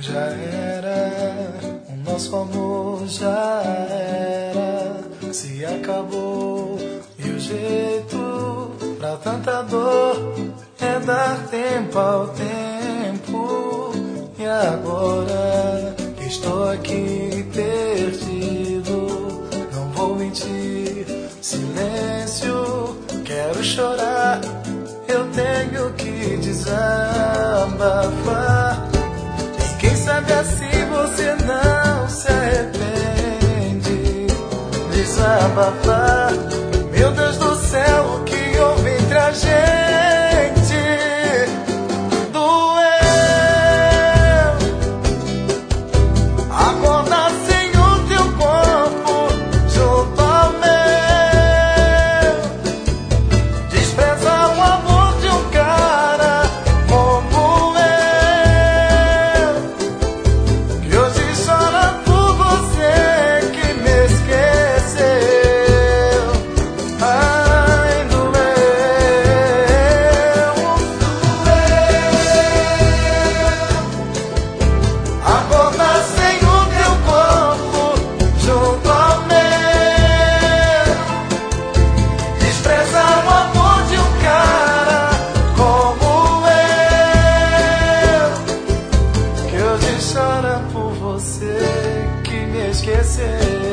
Já era, o nosso amor já era, se acabou. E o jeito pra tanta dor é dar tempo ao tempo. E agora que estou aqui perdido, não vou mentir, silêncio, quero chorar, eu tenho que desabafar. Quem sabe assim você não se arrepende. Desabafar, meu Deus do céu, o que houve entre a gente? Doeu acordar sem o teu corpo junto ao meu, desprezar o amor de um cara como eu. Chora por você que me esqueceu.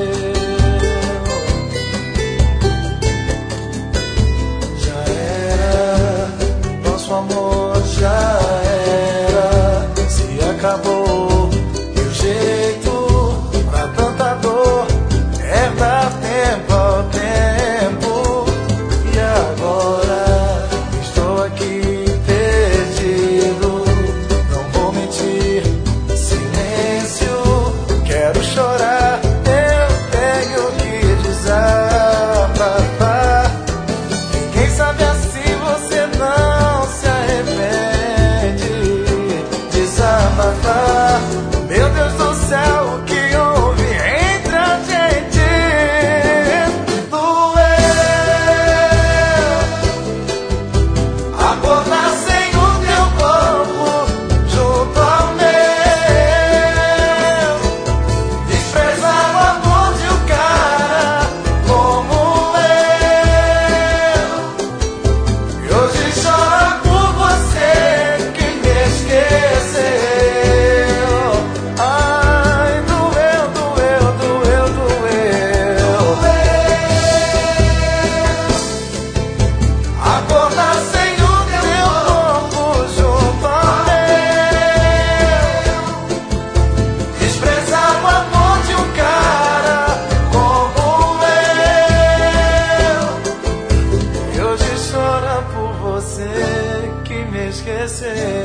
Já era, nosso amor já era, se acabou. E o jeito pra tanta dor é dar tempo ao tempo. E agora estou aqui perdido, não vou mentir, quero chorar, eu tenho que desabafar. Quem sabe assim você não se arrepende. Desabafar, meu Deus do céu, o que houve entre a gente? Doeu acordar sem o teu corpo junto ao meu, você que me esqueceu.